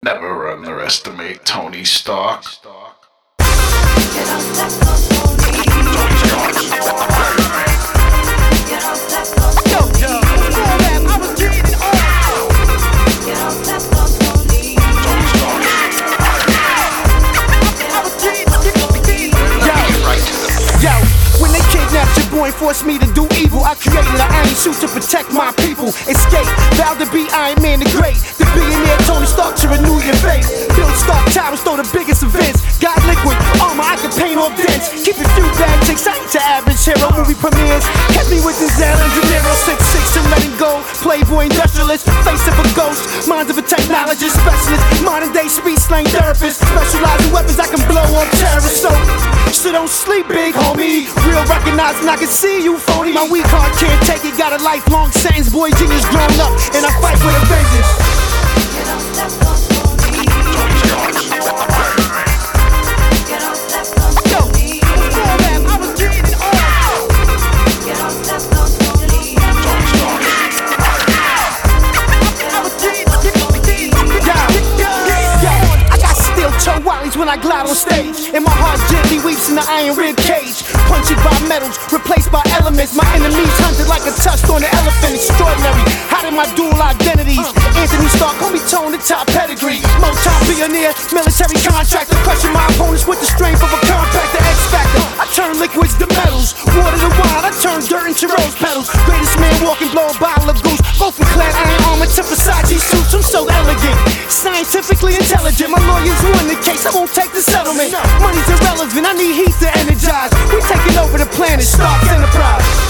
Never underestimate Tony Stark. And forced me to do evil. I created an iron suit to protect my people. Escape, vowed to be Iron Man the Great. The billionaire Tony Stark to renew your faith. Build Stark Towers, throw the biggest events. Got liquid armor, I can paint all dents. Keep a few bad chicks, I ain't your average hero. Movie premieres, kept me with Denzel and De Niro. 6'6" to letting go. Playboy industrialist, face of a ghost. Minds of a technologist, specialist. Modern day speech slang therapist. Specialize in weapons I can blow on terrorists. So don't sleep, big homie. Real recognizing I can see you, phony. My weak heart can't take it. Got a lifelong sentence. Boy, genius grown up, and I fight with a vengeance. When I glide on stage, and my heart gently weeps in the iron rib cage. Punctured by metals, replaced by elements. My enemies hunted like a tusk on an elephant. Extraordinary, hiding my dual identities. Anthony Stark, call me Tone, the top pedigree. Multi-billionaire, military contractor. Crushing my opponents with the strength of a compactor. X-Factor, I turn liquids to metals. Water to wine, I turn dirt into rose petals. Greatest man walking, blow a bottle of goose. Go from clad iron armor to Versace suits. I'm so elegant, scientifically intelligent. My lawyers won the case, I won't take the settlement. Money's irrelevant, I need heat to energize. We taking over the planet, Stark's Enterprise.